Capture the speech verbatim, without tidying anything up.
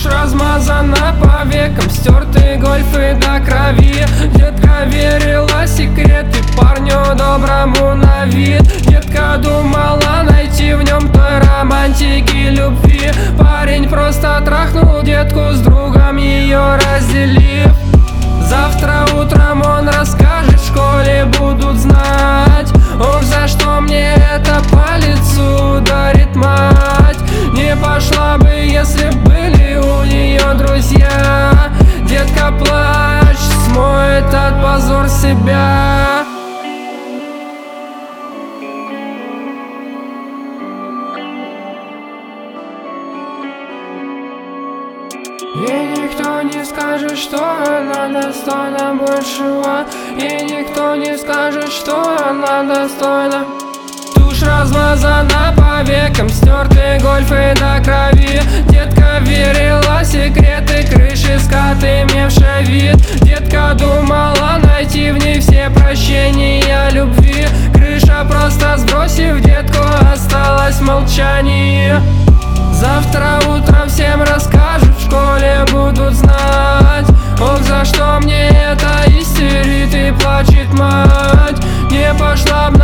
Тушь размазана по векам, стертые гольфы до крови. Детка верила секреты парню доброму на вид. Детка думала найти в нем той романтики любви. Парень просто трахнул детку с другом, ее разделив. Завтра утром он расскажет, в школе будут знать. Ох, за что мне это по лицу дарит мать. Не пошла бы, если были у нее друзья. Детка, плачь, смоет от позор себя. Ей никто не скажет, что она достойна большего. Ей никто не скажет, что она достойна. Тушь размазана по векам, стертые гольфы до крови. Детка верила секреты крыши, скат, имевший вид. Детка думала найти в ней все прощения любви. Крыша, просто сбросив детку, осталась в молчании. Завтра утром всем расскажут, в школе будут знать. Ох, за что мне это истерит и плачет мать. Не пошла б